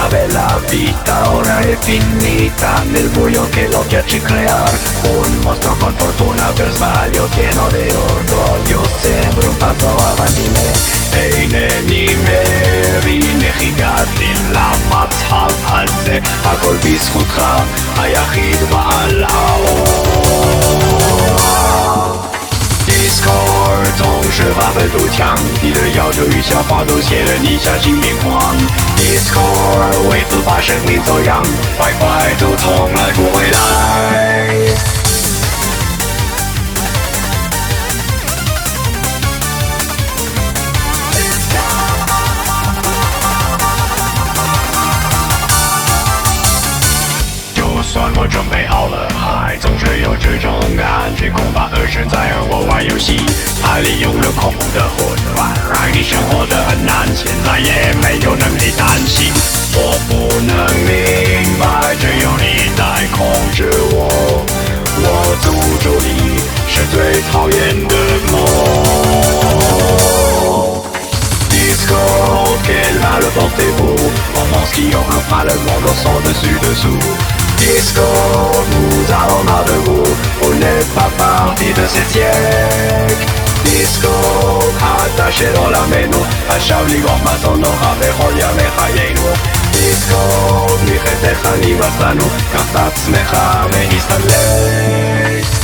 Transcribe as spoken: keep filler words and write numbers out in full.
nave la vita ora è finita nel buio che lo piace creare. Un mostro con fortuna per sbaglio pieno di orgoglio, sembra un passo avanti me. אינני מבין איך הגעתי למצב הזה, הכל בזכותך היחיד בעל האור。 Discord 总是发愤图强，你的要求与想法都写了你相信明光。Discord 为此把生命走样，坏坏都从来不回来。就算我准备好了，还总是有这种感觉，恐怕恶神在和我玩游戏，他利用了恐怖的混乱，让你生活得很难，现在也没有能力担心。我不能明白，只有你在控制我，我诅咒你是最讨厌的梦。Disco qu'elle a le portez-vous, romance qui englobe le monde sans dessus dessous。Disco, nous allons mal de vous, vous n'êtes pas partie de ce siècle. Disco, attaché dans la meno, a Shaolin Masono, ave hoya mechayenu. Disco, mi חטאך אני מצאנו, קח את עצמך והסתלק.